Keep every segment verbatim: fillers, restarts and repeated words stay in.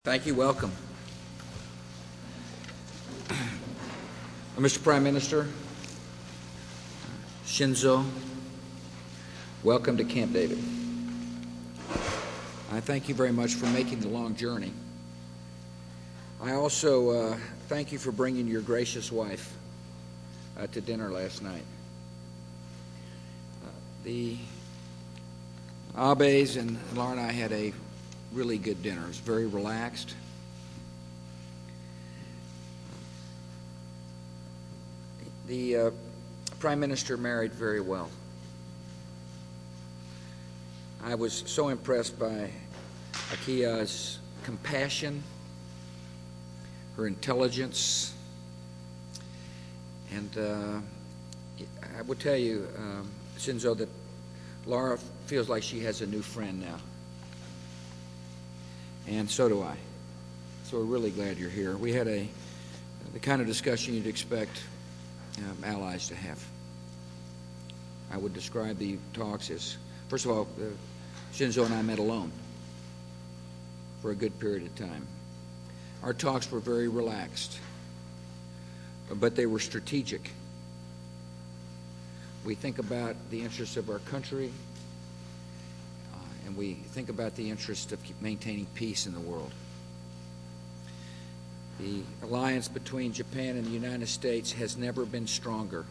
Thank you. Welcome. Mister Prime Minister Shinzo, welcome to Camp David. I thank you very much for making the long journey. I also uh, thank you for bringing your gracious wife uh, to dinner last night. Uh, the Abes and Laura and I had a really good dinner. It was very relaxed. The uh, Prime Minister married very well. I was so impressed by Akia's compassion, her intelligence, and uh, I would tell you, um, Shinzo, that Laura feels like she has a new friend now. And so do I. So we're really glad you're here. We had a the kind of discussion you'd expect um, allies to have. I would describe the talks as, first of all, uh, Shinzo and I met alone for a good period of time. Our talks were very relaxed, but they were strategic. We think about the interests of our country, and we think about the interest of maintaining peace in the world. The alliance between Japan and the United States has never been stronger.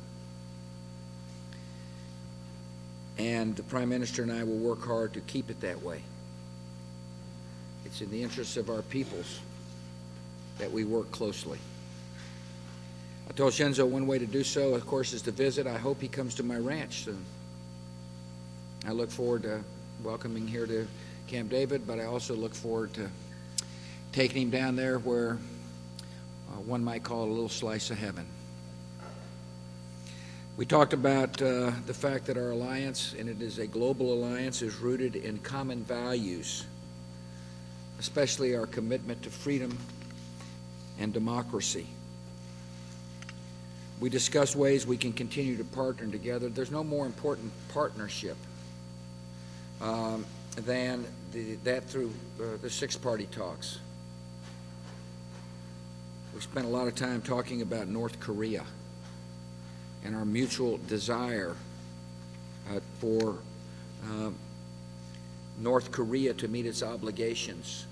And the Prime Minister and I will work hard to keep it that way. It's in the interests of our peoples that we work closely. I told Shinzo one way to do so, of course, is to visit. I hope he comes to my ranch soon. I look forward to welcoming here to Camp David, but I also look forward to taking him down there where uh, one might call a little slice of heaven. We talked about uh, the fact that our alliance, and it is a global alliance, is rooted in common values, especially our commitment to freedom and democracy. We discussed ways we can continue to partner together. There's no more important partnership Um, than the, that through uh, the six-party talks. We spent a lot of time talking about North Korea and our mutual desire uh, for uh, North Korea to meet its obligations.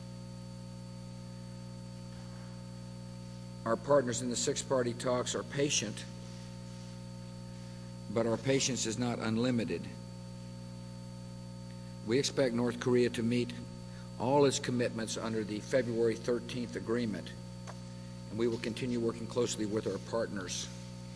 Our partners in the six-party talks are patient, but our patience is not unlimited. We expect North Korea to meet all its commitments under the February thirteenth agreement, and we will continue working closely with our partners.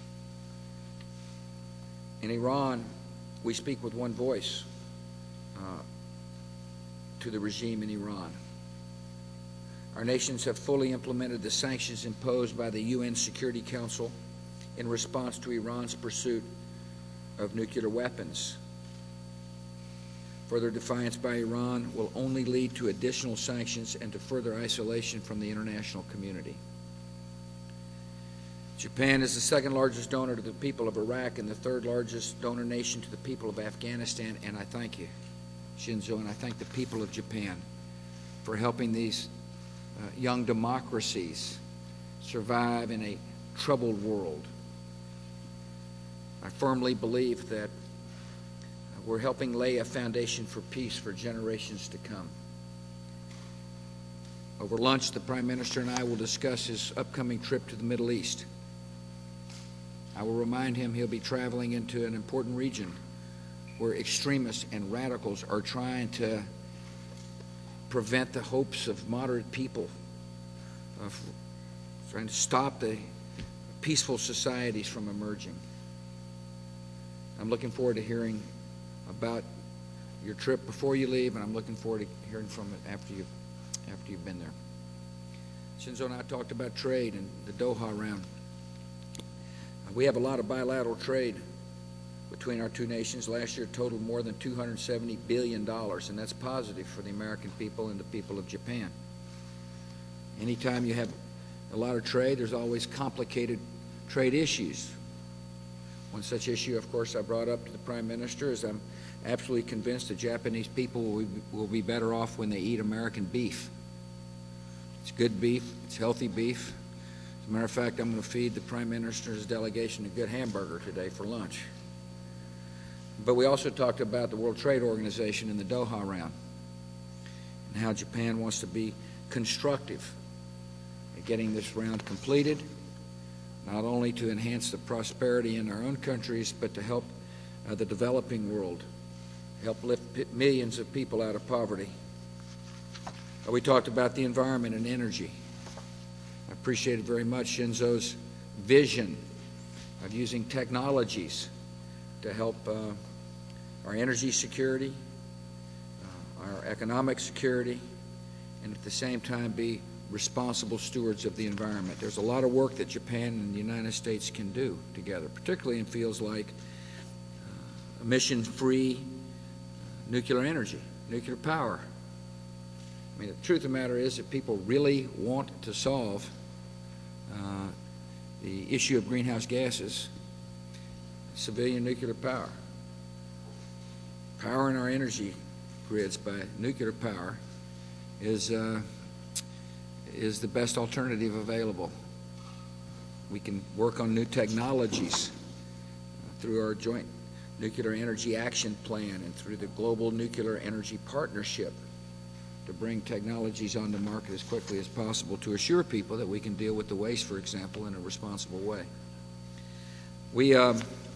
In Iran, we speak with one voice uh, to the regime in Iran. Our nations have fully implemented the sanctions imposed by the U N Security Council in response to Iran's pursuit of nuclear weapons. Further defiance by Iran will only lead to additional sanctions and to further isolation from the international community. Japan is the second largest donor to the people of Iraq and the third largest donor nation to the people of Afghanistan, and I thank you, Shinzo, and I thank the people of Japan for helping these uh, young democracies survive in a troubled world. I firmly believe that we're helping lay a foundation for peace for generations to come. Over lunch, the Prime Minister and I will discuss his upcoming trip to the Middle East. I will remind him he'll be traveling into an important region where extremists and radicals are trying to prevent the hopes of moderate people, of trying to stop the peaceful societies from emerging. I'm looking forward to hearing about your trip before you leave, and I'm looking forward to hearing from it after you've, after you've been there. Shinzo and I talked about trade and the Doha round. Uh, we have a lot of bilateral trade between our two nations. Last year totaled more than two hundred seventy billion dollars, and that's positive for the American people and the people of Japan. Anytime you have a lot of trade, there's always complicated trade issues. One such issue, of course, I brought up to the Prime Minister is I'm absolutely convinced the Japanese people will be, will be better off when they eat American beef. It's good beef. It's healthy beef. As a matter of fact, I'm going to feed the Prime Minister's delegation a good hamburger today for lunch. But we also talked about the World Trade Organization in the Doha round and how Japan wants to be constructive at getting this round completed, not only to enhance the prosperity in our own countries, but to help uh, the developing world, help lift millions of people out of poverty. Uh, we talked about the environment and energy. I appreciated very much Shinzo's vision of using technologies to help uh, our energy security, uh, our economic security, and at the same time be responsible stewards of the environment. There's a lot of work that Japan and the United States can do together, particularly in fields like uh, emission-free uh, nuclear energy, nuclear power. I mean, the truth of the matter is that people really want to solve uh, the issue of greenhouse gases, civilian nuclear power. Powering our energy grids by nuclear power is uh, is the best alternative available. We can work on new technologies uh, through our joint nuclear energy action plan and through the Global Nuclear Energy Partnership to bring technologies on the market as quickly as possible to assure people that we can deal with the waste, for example, in a responsible way. We, um,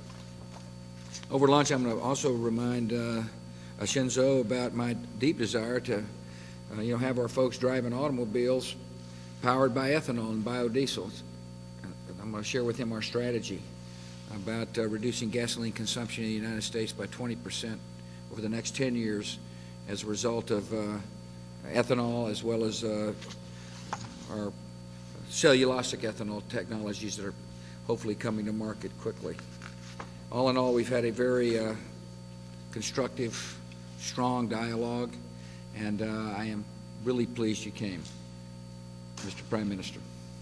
over lunch, I'm going to also remind uh, Shinzo about my deep desire to uh, you know, have our folks driving automobiles powered by ethanol and biodiesel. I'm going to share with him our strategy about uh, reducing gasoline consumption in the United States by twenty percent over the next ten years as a result of uh, ethanol, as well as uh, our cellulosic ethanol technologies that are hopefully coming to market quickly. All in all, we've had a very uh, constructive, strong dialogue, and uh, I am really pleased you came, Mister Prime Minister.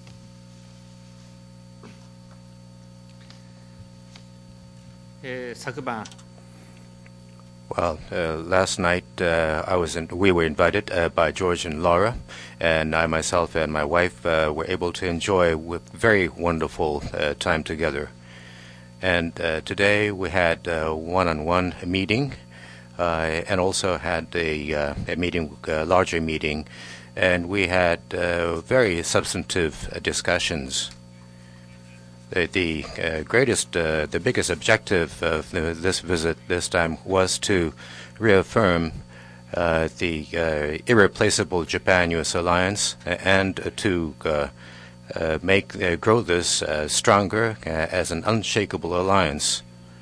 Eh, 昨晩 Well, uh, last night uh, I was in, we were invited uh, by George and Laura, and I myself and my wife uh, were able to enjoy with very wonderful uh, time together. And uh, today we had a one-on-one meeting, uh, and also had a, uh, a meeting, a larger meeting, and we had uh, very substantive uh, discussions. The, the uh, greatest, uh, the biggest objective of the, this visit this time was to reaffirm uh, the uh, irreplaceable Japan-U S alliance and uh, to uh, uh, make uh, grow this uh, stronger uh, as an unshakable alliance.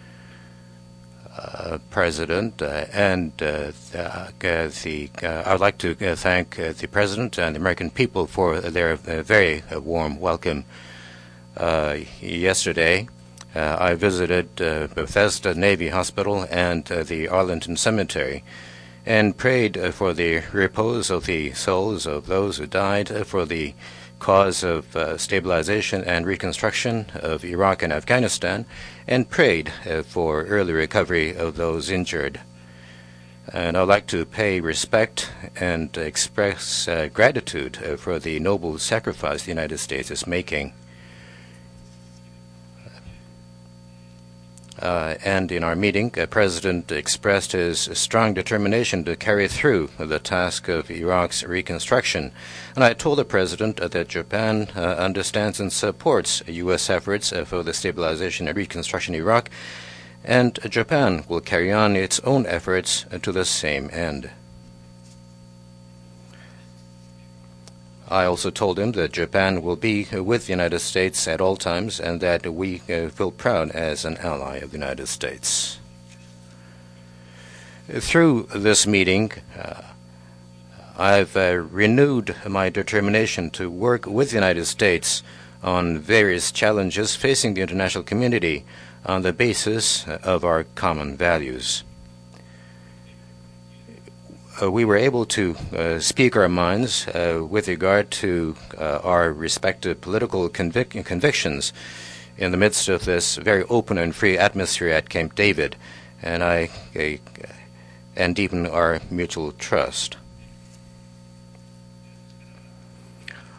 Uh, President uh, and uh, uh, the uh, I would like to uh, thank uh, the President and the American people for their uh, very uh, warm welcome. Uh, yesterday, uh, I visited uh, Bethesda Navy Hospital and uh, the Arlington Cemetery and prayed uh, for the repose of the souls of those who died, uh, for the cause of uh, stabilization and reconstruction of Iraq and Afghanistan, and prayed uh, for early recovery of those injured. And I'd like to pay respect and express uh, gratitude uh, for the noble sacrifice the United States is making. Uh, and in our meeting, the President expressed his strong determination to carry through the task of Iraq's reconstruction. And I told the President uh, that Japan uh, understands and supports U S efforts uh, for the stabilization and reconstruction of Iraq, and uh, Japan will carry on its own efforts uh, to the same end. I also told him that Japan will be with the United States at all times and that we uh, feel proud as an ally of the United States. Through this meeting, uh, I've uh, renewed my determination to work with the United States on various challenges facing the international community on the basis of our common values. Uh, we were able to uh, speak our minds uh, with regard to uh, our respective political convic convictions in the midst of this very open and free atmosphere at Camp David, and I uh, and deepen our mutual trust.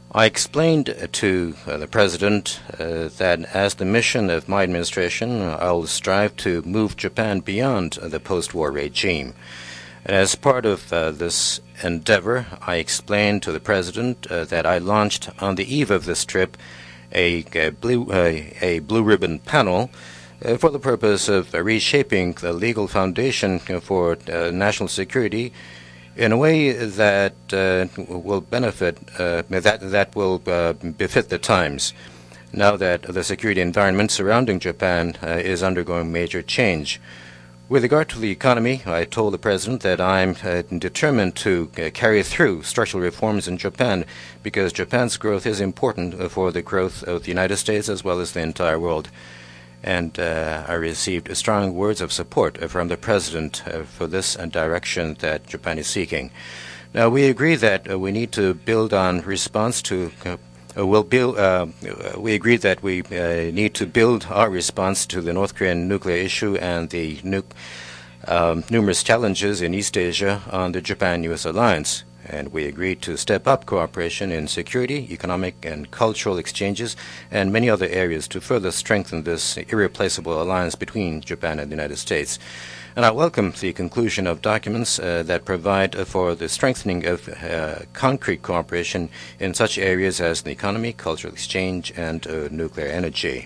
I explained uh, to uh, the President uh, that as the mission of my administration, I will strive to move Japan beyond uh, the post-war regime. And as part of uh, this endeavor, I explained to the President uh, that I launched on the eve of this trip a, a, blue, uh, a blue ribbon panel uh, for the purpose of uh, reshaping the legal foundation for uh, national security in a way that uh, will benefit, uh, that, that will uh, befit the times, now that the security environment surrounding Japan uh, is undergoing major change. With regard to the economy, I told the President that I'm uh, determined to uh, carry through structural reforms in Japan because Japan's growth is important uh, for the growth of the United States as well as the entire world. And uh, I received strong words of support uh, from the President uh, for this uh, direction that Japan is seeking. Now, we agree that uh, we need to build on response to uh, We'll build, uh, we agree that we uh, need to build our response to the North Korean nuclear issue and the nu um, numerous challenges in East Asia on the Japan-U S alliance. And we agreed to step up cooperation in security, economic and cultural exchanges, and many other areas to further strengthen this irreplaceable alliance between Japan and the United States. And I welcome the conclusion of documents uh, that provide uh, for the strengthening of uh, concrete cooperation in such areas as the economy, cultural exchange, and uh, nuclear energy.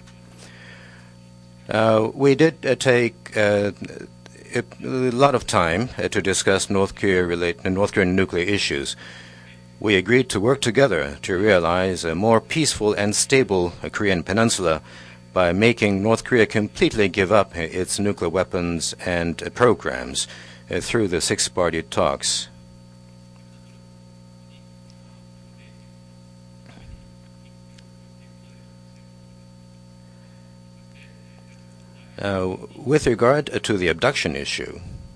Uh, we did uh, take uh, a lot of time uh, to discuss North Korea relate, North Korean nuclear issues. We agreed to work together to realize a more peaceful and stable uh, Korean peninsula by making North Korea completely give up its nuclear weapons and uh, programs uh, through the six-party talks. Uh, with regard uh, to the abduction issue,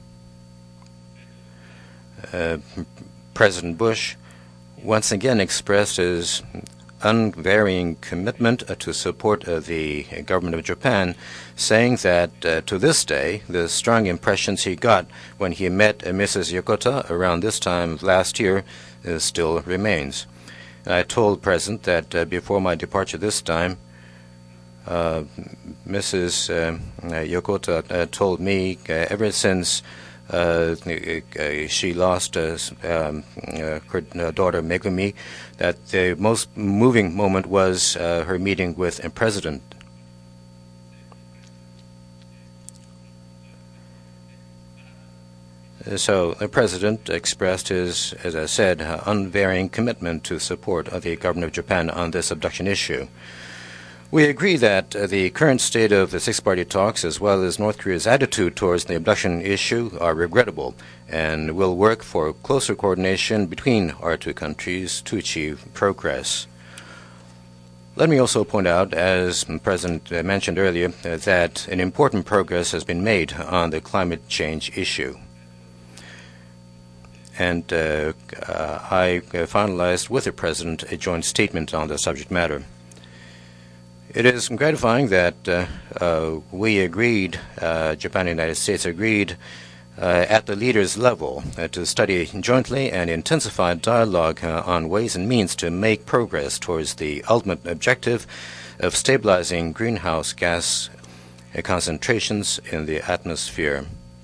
uh, President Bush once again expressed his unvarying commitment uh, to support uh, the government of Japan, saying that uh, to this day, the strong impressions he got when he met uh, Missus Yokota around this time last year uh, still remains. And I told the President that uh, before my departure this time, uh, Missus Uh, Yokota uh, told me uh, ever since Uh, uh, she lost uh, um, uh, her uh, daughter Megumi, that the most moving moment was uh, her meeting with a president. So the president expressed his, as I said, uh, unvarying commitment to support of the government of Japan on this abduction issue. We agree that uh, the current state of the six-party talks, as well as North Korea's attitude towards the abduction issue, are regrettable, and will work for closer coordination between our two countries to achieve progress. Let me also point out, as the President uh, mentioned earlier, uh, that an important progress has been made on the climate change issue. And uh, uh, I uh, finalized with the President a joint statement on the subject matter. It is gratifying that uh, uh, we agreed, uh, Japan and the United States agreed uh, at the leaders' level uh, to study jointly and intensify dialogue uh, on ways and means to make progress towards the ultimate objective of stabilizing greenhouse gas uh, concentrations in the atmosphere.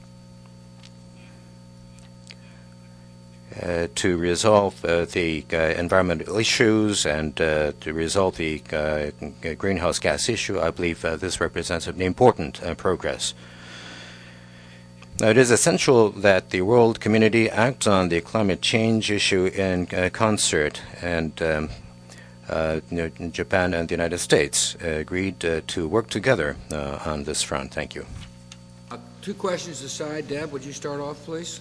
Uh, to resolve uh, the uh, environmental issues and uh, to resolve the uh, greenhouse gas issue, I believe uh, this represents an important uh, progress. Now, it is essential that the world community act on the climate change issue in uh, concert, and um, uh, you know, Japan and the United States uh, agreed uh, to work together uh, on this front. Thank you. Uh, two questions aside. Deb, would you start off, please?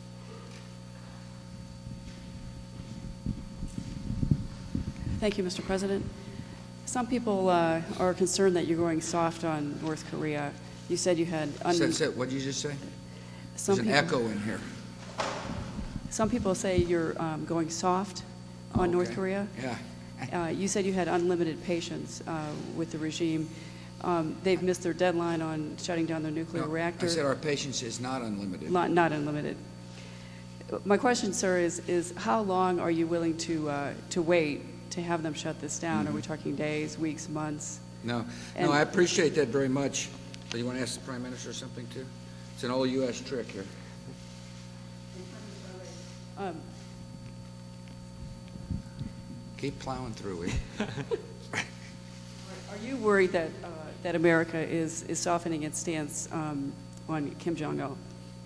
Thank you, Mister President. Some people uh, are concerned that you're going soft on North Korea. You said you had... Said, said, what did you just say? Some There's an people, echo in here. Some people say you're um, going soft on Okay. North Korea. Yeah. Uh, you said you had unlimited patience uh, with the regime. Um, they've missed their deadline on shutting down their nuclear No, reactor. I said our patience is not unlimited. Not, not unlimited. My question, sir, is, is how long are you willing to, uh, to wait to have them shut this down? Are we talking days, weeks, months? No, And- no, I appreciate that very much. Do you want to ask the Prime Minister something, too? It's an old U S trick here. Um, Keep plowing through it. Are you worried that, uh, that America is, is softening its stance um, on Kim Jong-il?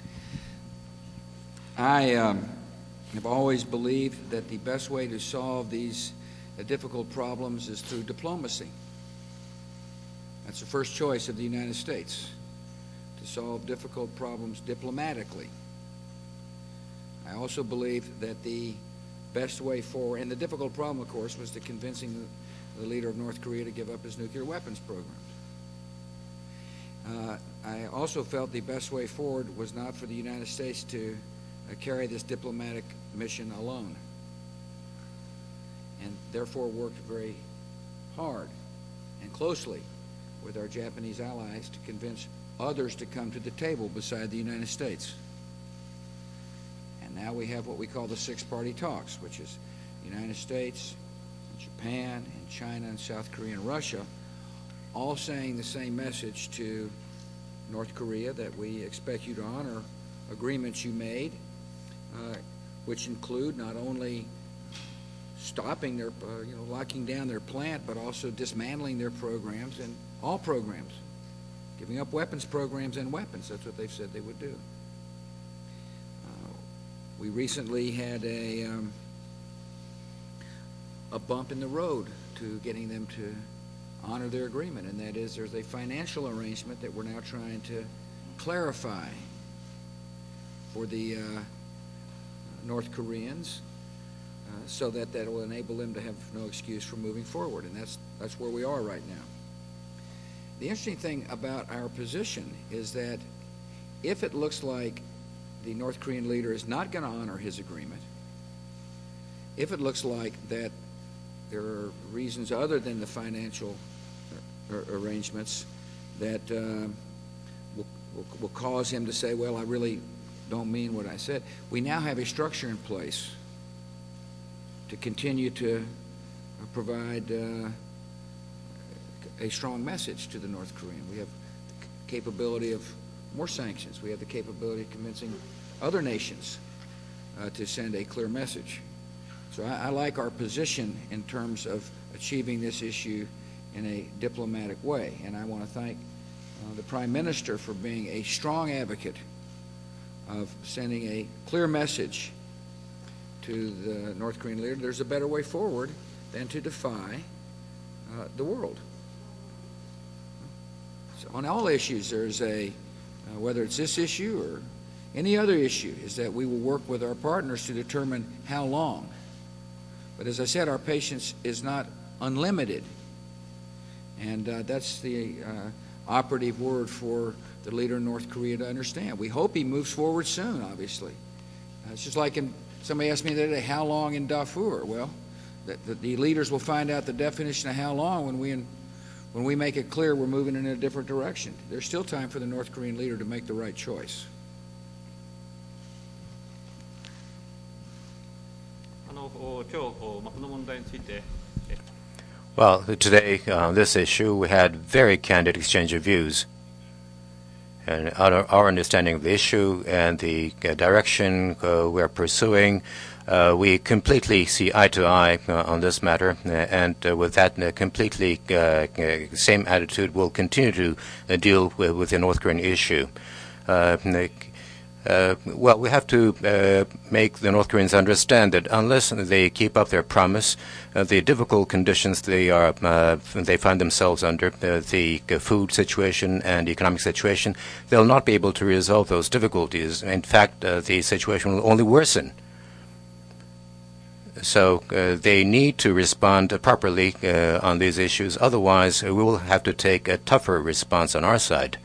I um, have always believed that the best way to solve these uh, difficult problems is through diplomacy. That's the first choice of the United States, to solve difficult problems diplomatically. I also believe that the best way forward, and the difficult problem, of course, was the convincing the, the leader of North Korea to give up his nuclear weapons program. Uh, I also felt the best way forward was not for the United States to uh, carry this diplomatic mission alone, and therefore worked very hard and closely with our Japanese allies to convince others to come to the table beside the United States. And now we have what we call the six-party talks, which is the United States, Japan, and China, and South Korea, and Russia, all saying the same message to North Korea, that we expect you to honor agreements you made, uh, which include not only stopping their, uh, you know, locking down their plant, but also dismantling their programs, and all programs, giving up weapons programs and weapons. That's what they've said they would do. Uh, we recently had a um, a bump in the road to getting them to honor their agreement, and that is there's a financial arrangement that we're now trying to clarify for the uh, North Koreans, uh, so that that will enable them to have no excuse for moving forward, and that's that's where we are right now. The interesting thing about our position is that if it looks like the North Korean leader is not going to honor his agreement, if it looks like that there are reasons other than the financial arrangements that uh, will, will, will cause him to say, well, I really don't mean what I said, we now have a structure in place to continue to provide uh, a strong message to the North Korean. We have the capability of more sanctions. We have the capability of convincing other nations uh, to send a clear message. So I, I like our position in terms of achieving this issue in a diplomatic way, and I want to thank uh, the Prime Minister for being a strong advocate of sending a clear message to the North Korean leader. There's a better way forward than to defy uh, the world. So on all issues, there's a, uh, whether it's this issue or any other issue, is that we will work with our partners to determine how long. But as I said, our patience is not unlimited. And uh, that's the uh, operative word for the leader of North Korea to understand. We hope he moves forward soon, obviously. Uh, it's just like in, somebody asked me the other day, how long in Darfur? Well, the, the, the leaders will find out the definition of how long when we, in, when we make it clear we're moving in a different direction. There's still time for the North Korean leader to make the right choice. あの今日この問題について Well, today, on this issue, we had very candid exchange of views. And our, our understanding of the issue and the uh, direction uh, we're pursuing, uh, we completely see eye to eye uh, on this matter. Uh, and uh, with that uh, completely uh, uh, same attitude, we'll continue to uh, deal with, with the North Korean issue. Uh, Uh, well, we have to uh, make the North Koreans understand that unless they keep up their promise, uh, the difficult conditions they are uh, they find themselves under, uh, the uh, food situation and economic situation, they'll not be able to resolve those difficulties. In fact, uh, the situation will only worsen. So uh, they need to respond properly uh, on these issues. Otherwise, we will have to take a tougher response on our side.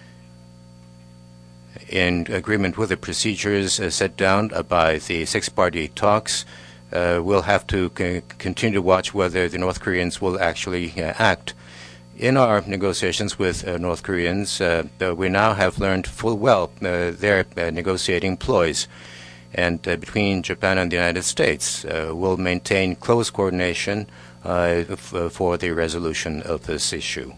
In agreement with the procedures uh, set down uh, by the six-party talks, uh, we'll have to c continue to watch whether the North Koreans will actually uh, act. In our negotiations with uh, North Koreans, uh, we now have learned full well uh, their uh, negotiating ploys. and uh, between Japan and the United States uh, will maintain close coordination uh, f for the resolution of this issue.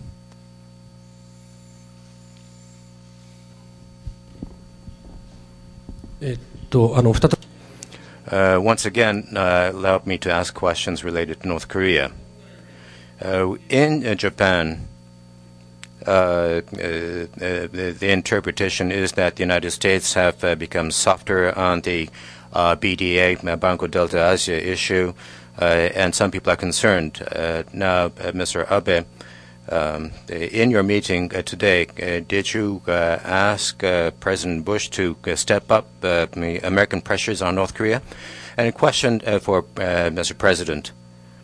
Uh, once again, uh, allow me to ask questions related to North Korea. Uh, in uh, Japan, uh, uh, the, the interpretation is that the United States have uh, become softer on the uh, B D A, Banco Delta Asia issue, uh, and some people are concerned. Uh, now, uh, Mister Abe, um, in your meeting uh, today, uh, did you uh, ask uh, President Bush to uh, step up uh, American pressures on North Korea? And a question uh, for uh, Mister President.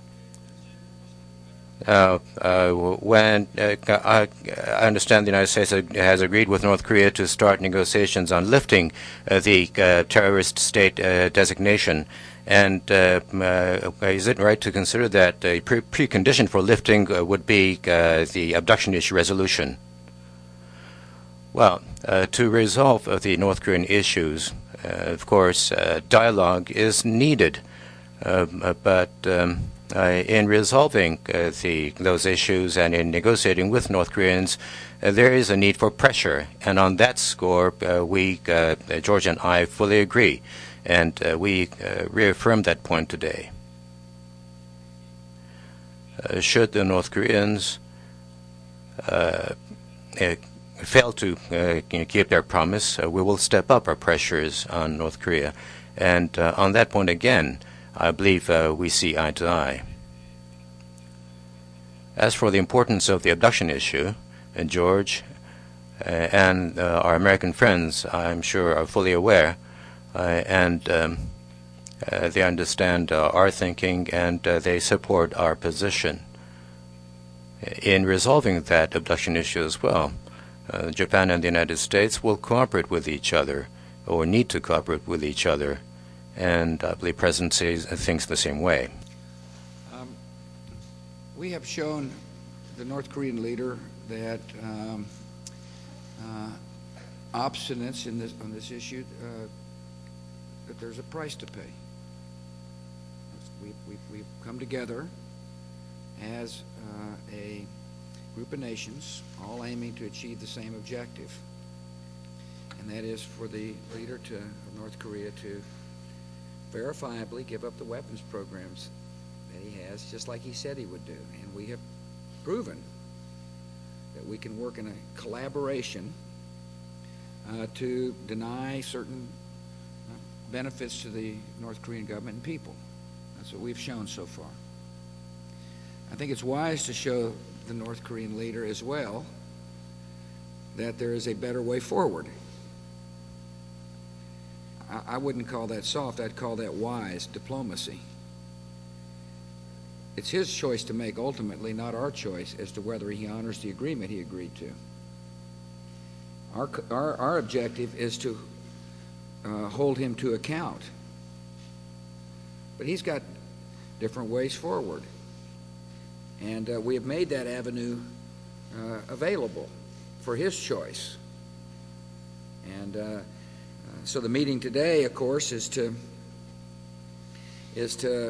Uh, uh, when uh, I, I understand the United States has agreed with North Korea to start negotiations on lifting uh, the uh, terrorist state uh, designation, and uh, uh, is it right to consider that a pre precondition for lifting uh, would be uh, the abduction issue resolution? Well, uh, to resolve uh, the North Korean issues, uh, of course, uh, dialogue is needed, uh, but um, Uh, in resolving uh, the, those issues and in negotiating with North Koreans, uh, there is a need for pressure. And on that score, uh, we, uh, George and I, fully agree. And uh, we uh, reaffirm that point today. Uh, should the North Koreans uh, uh, fail to uh, you know, keep their promise, uh, we will step up our pressures on North Korea. And uh, on that point again, I believe uh, we see eye to eye. As for the importance of the abduction issue, and George uh, and uh, our American friends, I'm sure, are fully aware, uh, and um, uh, they understand uh, our thinking, and uh, they support our position. In resolving that abduction issue as well, uh, Japan and the United States will cooperate with each other, or need to cooperate with each other, and I believe President Xi thinks the same way. Um, we have shown the North Korean leader that um, uh, obstinance in this, on this issue, uh, that there's a price to pay. We, we, we've come together as uh, a group of nations, all aiming to achieve the same objective, and that is for the leader to, of North Korea to verifiably give up the weapons programs that he has, just like he said he would do. And we have proven that we can work in a collaboration uh, to deny certain uh, benefits to the North Korean government and people. That's what we've shown so far. I think it's wise to show the North Korean leader as well that there is a better way forward. I wouldn't call that soft, I'd call that wise diplomacy. It's his choice to make ultimately, not our choice, as to whether he honors the agreement he agreed to. Our, our, our objective is to uh, hold him to account. But he's got different ways forward. And uh, we have made that avenue uh, available for his choice. And uh, So the meeting today, of course, is to is to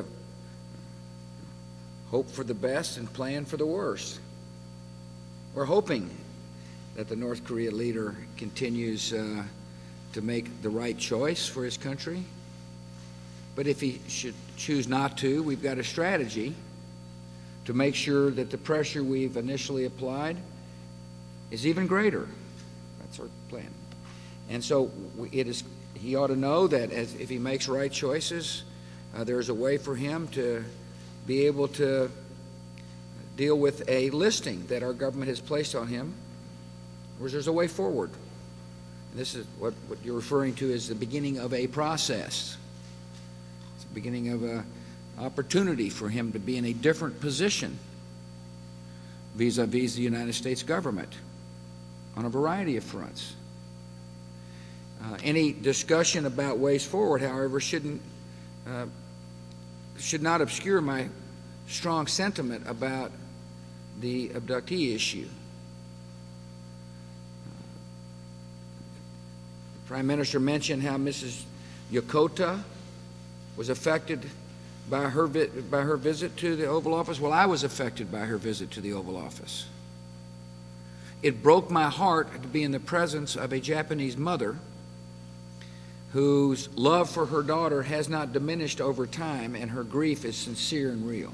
hope for the best and plan for the worst. We're hoping that the North Korea leader continues uh, to make the right choice for his country. But if he should choose not to, we've got a strategy to make sure that the pressure we've initially applied is even greater. That's our plan. And so it is, he ought to know that as, if he makes right choices, uh, there's a way for him to be able to deal with a listing that our government has placed on him, where there's a way forward. And this is what, what you're referring to as the beginning of a process. It's the beginning of an opportunity for him to be in a different position vis-a-vis the United States government on a variety of fronts. Uh, any discussion about ways forward, however, shouldn't uh, should not obscure my strong sentiment about the abductee issue. Uh, the Prime Minister mentioned how Missus Yokota was affected by her, vi- by her visit to the Oval Office. Well, I was affected by her visit to the Oval Office. It broke my heart to be in the presence of a Japanese mother whose love for her daughter has not diminished over time, and her grief is sincere and real.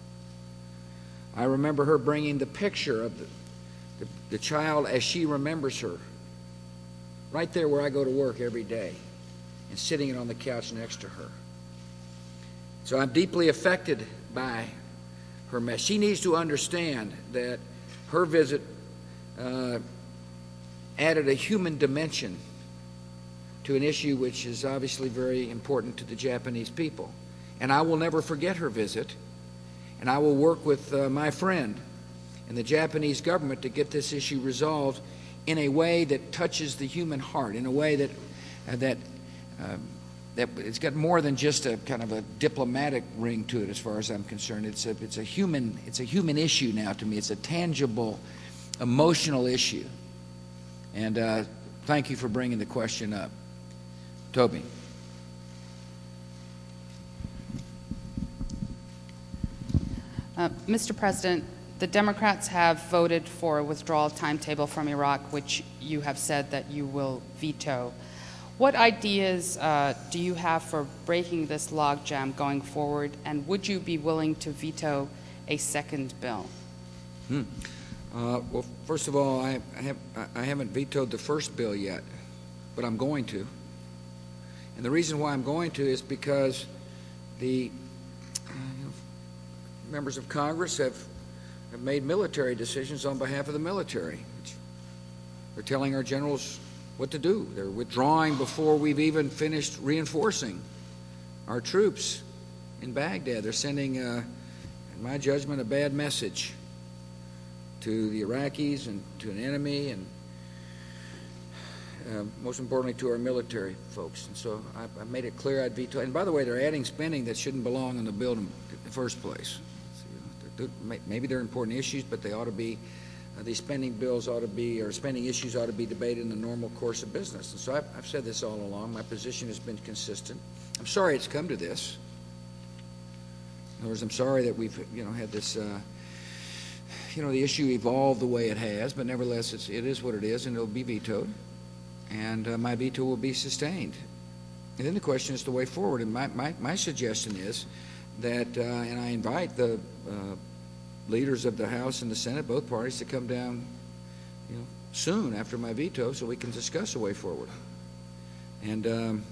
I remember her bringing the picture of the, the, the child as she remembers her, right there where I go to work every day, and sitting it on the couch next to her. So I'm deeply affected by her mess. She needs to understand that her visit uh, added a human dimension to an issue which is obviously very important to the Japanese people. And I will never forget her visit, and I will work with uh, my friend and the Japanese government to get this issue resolved in a way that touches the human heart, in a way that uh, that um, that it's got more than just a kind of a diplomatic ring to it, as far as I'm concerned. It's a it's a human it's a human issue now to me. It's a tangible, emotional issue. And uh, thank you for bringing the question up, Toby. Uh, Mister President, the Democrats have voted for a withdrawal timetable from Iraq, which you have said that you will veto. What ideas uh, do you have for breaking this logjam going forward, and would you be willing to veto a second bill? Hmm. Uh, well, first of all, I, I, have, I haven't vetoed the first bill yet, but I'm going to. And the reason why I'm going to is because the uh, you know, members of Congress have, have made military decisions on behalf of the military. They're telling our generals what to do. They're withdrawing before we've even finished reinforcing our troops in Baghdad. They're sending, uh, in my judgment, a bad message to the Iraqis and to an enemy, and uh, most importantly to our military folks. And so I, I made it clear I'd veto. And by the way, they're adding spending that shouldn't belong in the bill in the first place. So, you know, they're, maybe they're important issues, but they ought to be, uh, these spending bills ought to be, or spending issues ought to be debated in the normal course of business. And so I've, I've said this all along. My position has been consistent. I'm sorry it's come to this. In other words, I'm sorry that we've, you know, had this, uh, you know, the issue evolved the way it has, but nevertheless, it's, it is what it is, and it'll be vetoed, and uh, my veto will be sustained. And then the question is the way forward, and my, my, my suggestion is that, uh, and I invite the uh, leaders of the House and the Senate, both parties, to come down, you know, soon after my veto so we can discuss a way forward. And um,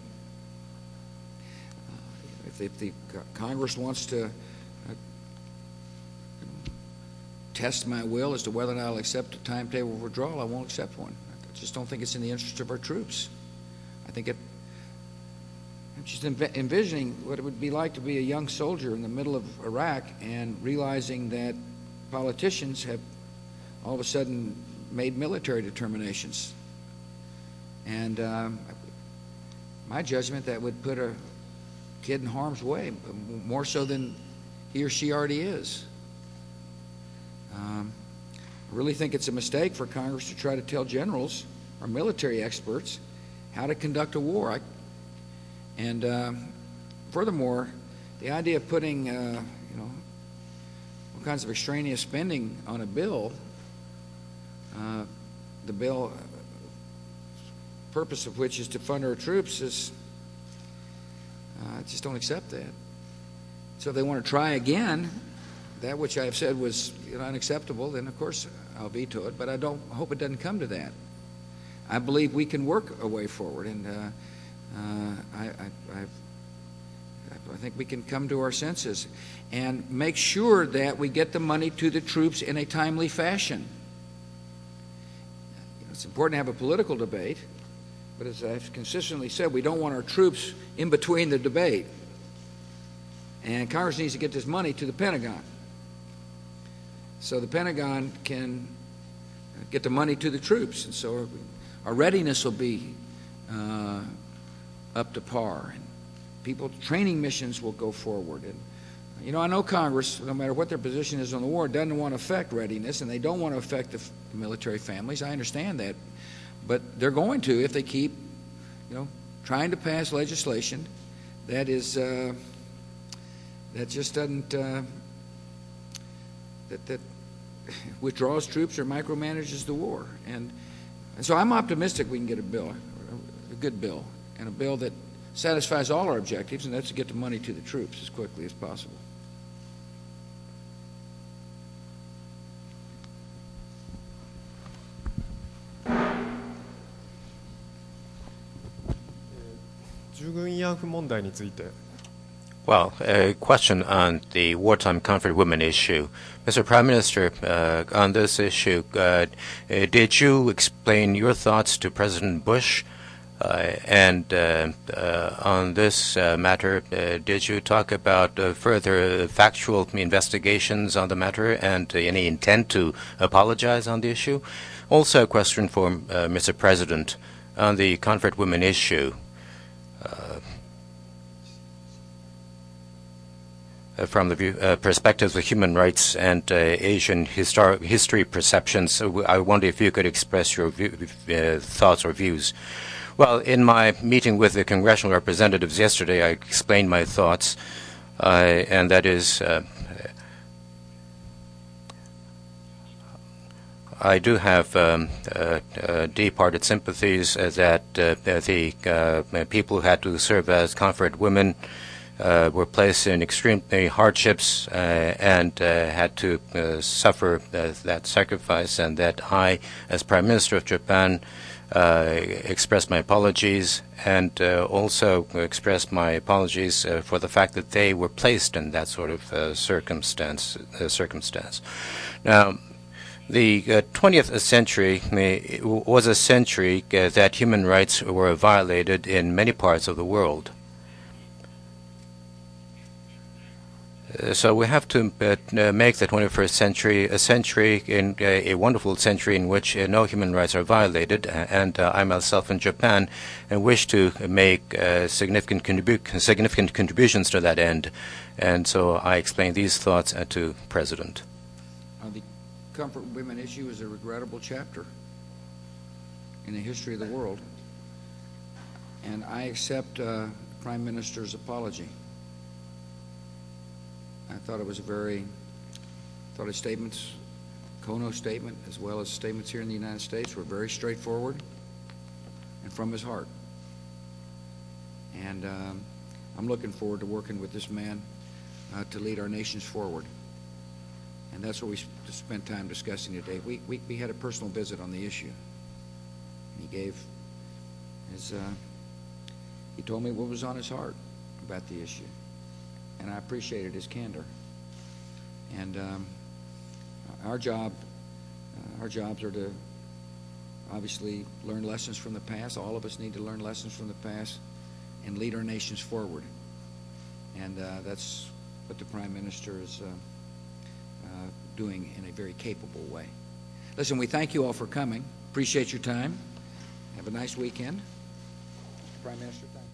if, if the Congress wants to test my will as to whether or not I'll accept a timetable of withdrawal, I won't accept one. I just don't think it's in the interest of our troops. I think it, I'm just env envisioning what it would be like to be a young soldier in the middle of Iraq and realizing that politicians have all of a sudden made military determinations. And um, my judgment, that would put a kid in harm's way, more so than he or she already is. Um, I really think it's a mistake for Congress to try to tell generals or military experts how to conduct a war. I, and um, furthermore, the idea of putting uh, you know, all kinds of extraneous spending on a bill, uh, the bill uh, purpose of which is to fund our troops, is uh, I just don't accept that. So if they want to try again, that which I have said was, you know, unacceptable, then of course I'll veto it, but I don't I hope it doesn't come to that. I believe we can work a way forward, and uh, uh, I, I, I've, I think we can come to our senses and make sure that we get the money to the troops in a timely fashion. You know, it's important to have a political debate, but as I've consistently said, we don't want our troops in between the debate. And Congress needs to get this money to the Pentagon, so the Pentagon can get the money to the troops, and so our readiness will be uh, up to par, and people training missions will go forward. And you know, I know Congress, no matter what their position is on the war, doesn't want to affect readiness, and they don't want to affect the, f the military families. I understand that, but they're going to if they keep, you know, trying to pass legislation that is uh, that just doesn't uh, that that withdraws troops or micromanages the war. And, and so I'm optimistic we can get a bill, a good bill, and a bill that satisfies all our objectives, and that's to get the money to the troops as quickly as possible. Well, a question on the wartime comfort women issue. Mister Prime Minister, uh, on this issue, uh, did you explain your thoughts to President Bush? Uh, and uh, uh, on this uh, matter, uh, did you talk about uh, further factual investigations on the matter and uh, any intent to apologize on the issue? Also a question for uh, Mister President on the comfort women issue. Uh, From the view, uh, perspectives of human rights and uh, Asian histor history perceptions, so I wonder if you could express your view, uh, thoughts or views. Well, in my meeting with the congressional representatives yesterday, I explained my thoughts, uh, and that is, uh, I do have um, uh, uh, deep-hearted sympathies uh, that uh, the uh, people who had to serve as comfort women Uh, were placed in extreme uh, hardships uh, and uh, had to uh, suffer uh, that sacrifice, and that I, as Prime Minister of Japan, uh, expressed my apologies and uh, also expressed my apologies uh, for the fact that they were placed in that sort of uh, circumstance. Uh, circumstance. Now, the uh, twentieth century uh, was a century uh, that human rights were violated in many parts of the world. Uh, so we have to uh, make the twenty-first century a century, in uh, a wonderful century in which uh, no human rights are violated. And uh, I myself in Japan uh, wish to make uh, significant, contribu significant contributions to that end. And so I explain these thoughts uh, to President. Uh, the comfort women issue is a regrettable chapter in the history of the world. And I accept uh, the Prime Minister's apology. I thought it was a very, thought his statements, Kono's statement, as well as statements here in the United States, were very straightforward and from his heart. And um, I'm looking forward to working with this man uh, to lead our nations forward. And that's what we spent time discussing today. We, we, we had a personal visit on the issue. He gave his, uh, he told me what was on his heart about the issue. And I appreciated his candor. And um, our job, uh, our jobs are to obviously learn lessons from the past. All of us need to learn lessons from the past and lead our nations forward. And uh, that's what the Prime Minister is uh, uh, doing in a very capable way. Listen, we thank you all for coming. Appreciate your time. Have a nice weekend. Prime Minister, thank you.